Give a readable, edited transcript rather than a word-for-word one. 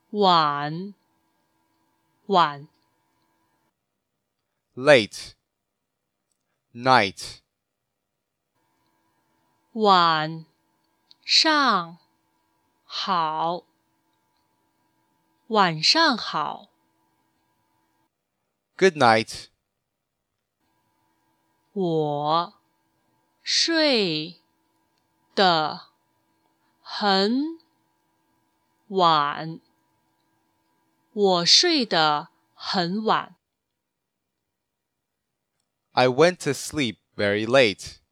晚，晚。 late, night, 晚上好，晚上好。 good night, 我睡得很晚，我睡得很晚。 I went to sleep very late.